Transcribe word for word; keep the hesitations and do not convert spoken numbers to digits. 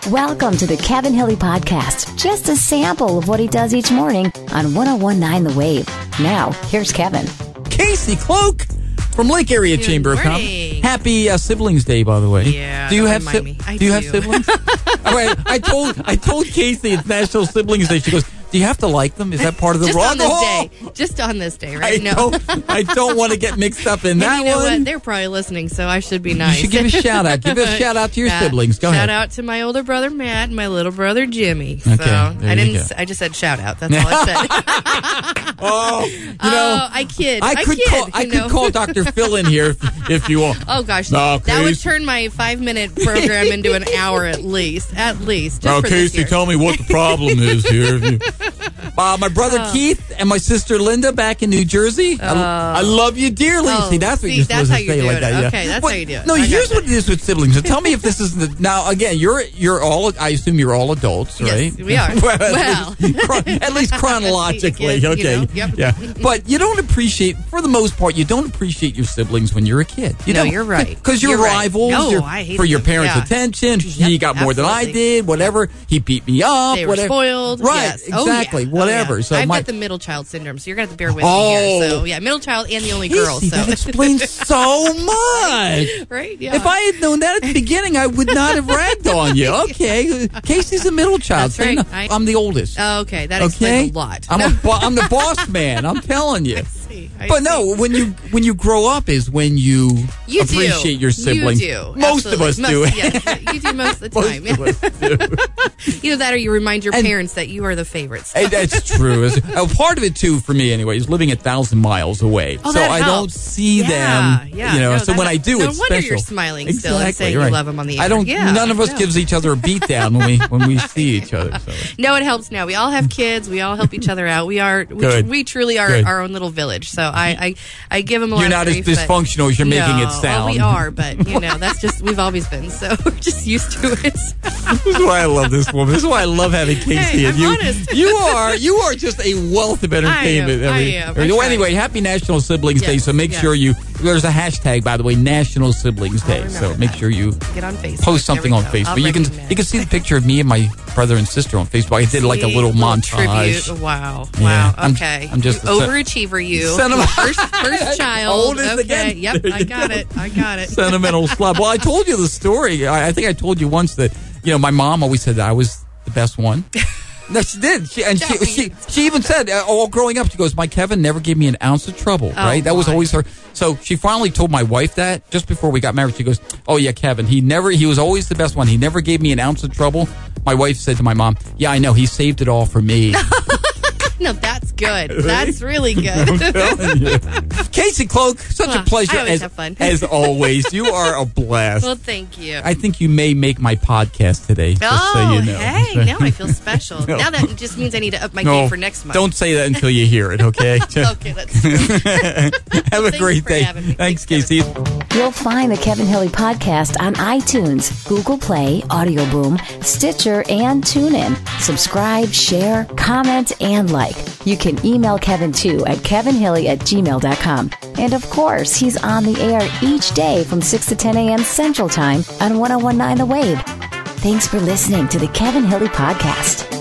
Welcome to the Kevin Hilly Podcast. Just a sample of what he does each morning on one oh one point nine The Wave. Now, here's Kevin. Casey Cloak from Lake Area Good Chamber of morning. Commerce. Happy uh, Siblings Day, by the way. Yeah. Do you don't have remind si- me. I Do you do. have siblings? All right. I told I told Casey it's National Siblings Day. She goes, "Do you have to like them? Is that part of the Just wrong?" on this Oh! day. Just on this day, I right? no. don't. I don't want to get mixed up in And that you know one. what? They're probably listening, so I should be nice. You should give a shout out. Give a shout out to your Uh, siblings. Go shout ahead. out to my older brother Matt and my little brother Jimmy. Okay, so there I you didn't. go. s- I just said shout out. That's all I said. Oh, you know, oh, I kid. I could kid, call. I you could know? call Doctor Phil in here if, if you want. Oh gosh, No, that would Casey. turn my five-minute program into an hour at least. At least. Just Now, for this Casey, year. tell me what the problem is here. Uh, my brother Oh. Keith and my sister Linda back in New Jersey. I, I love you dearly. Oh, see, that's what see, you're that's supposed how to you say do like it. that. Yeah. Okay, that's But- how you do it. No, I here's gotcha. what it is with siblings. So tell me if this is the, now again. You're you're all. I assume you're all adults, right? Yes, we are. well, Well. at, least, chron- at least chronologically, You okay. know, yep. Yeah, but you don't appreciate, for the most part, you don't appreciate your siblings when you're a kid. You No, don't. you're right. Because you're, You're right. rivals. No, you're- I hated for your them. parents' Yeah. attention. Yep, he got more than I absolutely. did. Whatever. He beat me up. They were whatever. spoiled. Right. Yes. Oh, Exactly. yeah. Whatever. Oh, yeah. So I've my, got the middle child syndrome, so you're gonna have to bear with Oh. me here. So yeah, middle child and the only girl. Casey, So that explains so much. right? Yeah. If I had known that at the beginning, I would not have ragged on you. Okay, Casey's a middle child. That's so right. no, I- I'm the oldest. Oh, okay, that okay, explains a lot. I'm, a bo- I'm the boss man. I'm telling you. I see, I But see. no, when you when you grow up is when you, You appreciate do. your siblings. You do. Most Absolutely. of us most, do. Yes, you do most of the Most time. of us do. Either that or you remind your And- parents that you are the favorites. Hey, that's true. It's- uh, part of it too, for me anyway, is living a thousand miles away, Oh, so that I don't helps. see Yeah, them. yeah, You know, no, so that when I helps. do, No it's wonder special. you're smiling exactly, still and saying you right. love 'em on the I air. don't. Yeah, none of us no. gives each other a beat down when we when we see each other. So. No, it helps now. We all have kids. We all help each other out. We are we, Good. we truly are Good. our own little village. So I I, I give them a lot You're not of as grief, but- dysfunctional as you're making No, it sound. well, we are, but you know that's just we've always been. So we're just used to it. This is why I love this woman. This is why I love having Casey Hey, and I'm you. honest. You are you are just a wealth of entertainment. I am, I mean, am. I well, try. anyway, happy National Siblings Day. Yes, So make yes. sure you. There's a hashtag, by the way, National Siblings Day. I'll So remember make that. sure you Get on Facebook. post There something we on go. Facebook. I'll You can recognize. you can see the picture of me and my brother and sister on Facebook. I did like a See, little montage. tribute. Wow, Yeah, wow. I'm- Okay, I'm just You a sen- overachiever. You Sentiment- first first child. Oldest okay, again. yep, There I you got go. it. I got it. Sentimental slub. Well, I told you the story. I, I think I told you once that you know my mom always said that I was the best one. No, she did. She, and she, she she even said uh, all growing up. She goes, "My Kevin never gave me an ounce of trouble." Oh, right? That was my. always her. So she finally told my wife that just before we got married. She goes, "Oh yeah, Kevin. He never. He was always the best one. He never gave me an ounce of trouble." My wife said to my mom, "Yeah, I know. He saved it all for me." No, that's good. That's really good. I'm telling you. Casey Cloak, such a Well, pleasure I always as, have fun. as always. You are a blast. Well, thank you. I think you may make my podcast today, just oh, so you know. hey, now I feel special. No. Now that just means I need to up my No, game for next month. don't say that until you hear it, okay? Okay, that's true. Have a Thanks great for day. having me. Thanks, Thanks, Casey. You'll find the Kevin Hilly Podcast on iTunes, Google Play, Audio Boom, Stitcher, and TuneIn. Subscribe, share, comment, and like. You can email Kevin too at kevinhilly at gmail dot com. And of course, he's on the air each day from six to ten a.m. Central Time on one oh one point nine The Wave. Thanks for listening to the Kevin Hilly Podcast.